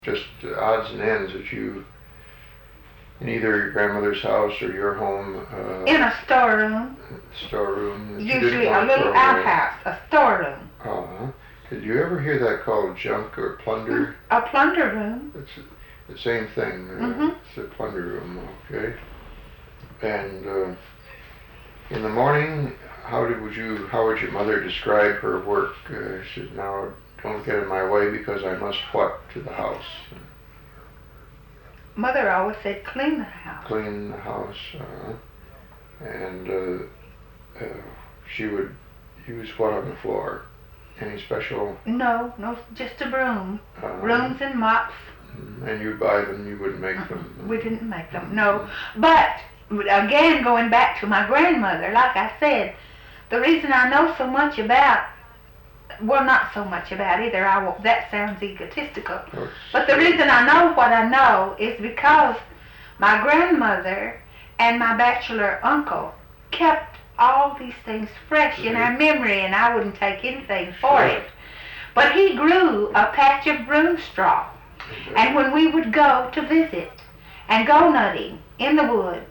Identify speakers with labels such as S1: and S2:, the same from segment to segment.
S1: just odds and ends that you, in either your grandmother's house or your home,
S2: in a storeroom.
S1: Storeroom.
S2: Usually a little outhouse, a storeroom.
S1: Did you ever hear that called junk or plunder?
S2: A plunder room.
S1: It's the same thing. It's a plunder room, okay. And in the morning, how would your mother describe her work? She said, "Now, don't get in my way because I must what to the house?"
S2: Mother always said, "Clean the house."
S1: Clean the house, and she would use what on the floor? Any special?
S2: No, just a broom. Brooms and mops.
S1: And you'd buy them, you wouldn't make them?
S2: We didn't make them, no. But, again, going back to my grandmother, like I said, the reason I know so much about, well, not so much about either, that sounds egotistical, but the reason I know what I know is because my grandmother and my bachelor uncle kept all these things fresh in our memory, and I wouldn't take anything for it. But he grew a patch of broom straw, and when we would go to visit and go nutting in the woods,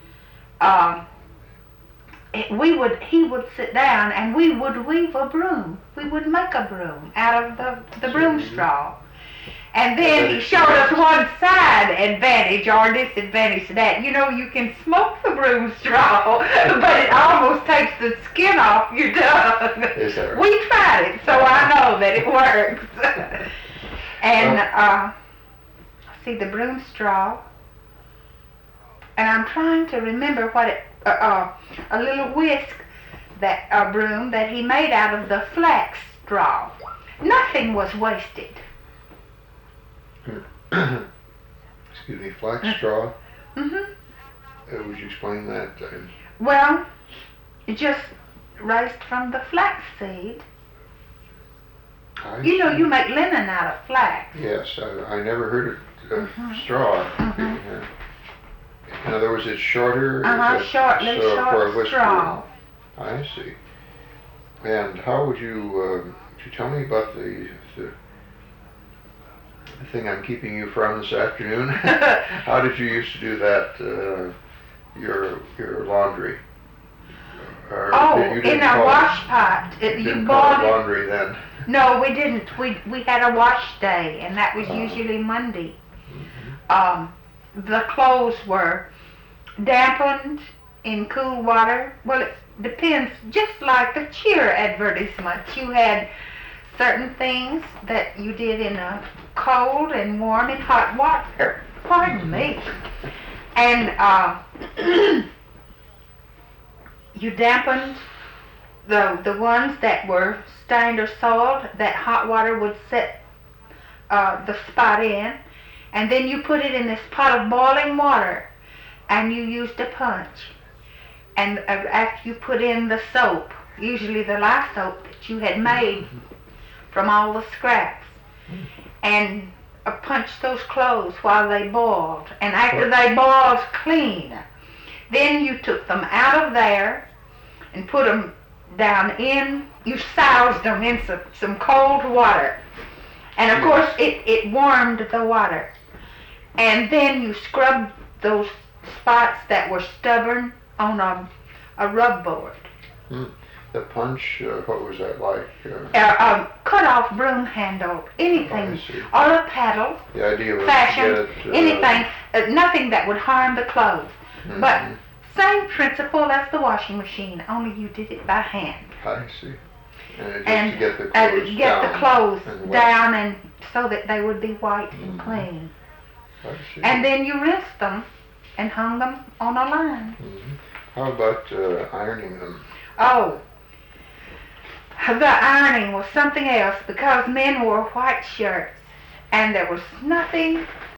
S2: he would sit down and we would weave a broom. We would make a broom out of the broom straw. And then he showed us one side advantage or disadvantage to that. You know, you can smoke the broom straw, but it almost takes the skin off your tongue.
S1: Is that right?
S2: We tried it, so I know that it works. And, see, the broom straw, and I'm trying to remember what it, a little whisk, a broom that he made out of the flax straw. Nothing was wasted.
S1: Excuse me, flax straw?
S2: Mm-hmm.
S1: Would you explain that?
S2: Well, it just raised from the flax seed. You know, you make linen out of flax.
S1: Yes, I never heard of straw. In other words, it's shorter?
S2: Short straw.
S1: I see. And how would you tell me about the thing I'm keeping you from this afternoon? How did you used to do that, your laundry?
S2: In a wash pot.
S1: You call it laundry then?
S2: No, we didn't. We had a wash day, and that was usually Monday. The clothes were dampened in cool water. Well, it depends. Just like the Cheer advertisement, you had certain things that you did in a cold and warm and hot water. Pardon me. And you dampened the ones that were stained or soiled. That hot water would set the spot in, and then you put it in this pot of boiling water, and you used a punch. And after you put in the soap, usually the lye soap that you had made from all the scraps, and punch those clothes while they boiled. And after they boiled clean, then you took them out of there and put them down you soused them in some cold water. And of course it warmed the water. And then you scrubbed those spots that were stubborn on a rub board.
S1: The punch, what was that like?
S2: Cut off broom handle, anything, or a paddle,
S1: the idea was
S2: fashion, anything, nothing that would harm the clothes. But same principle as the washing machine, only you did it by hand.
S1: I see. And to get the
S2: clothes down and so that they would be white and clean.
S1: I see.
S2: And then you rinsed them and hung them on a line.
S1: How about ironing them?
S2: Oh, the ironing was something else because men wore white shirts and there was nothing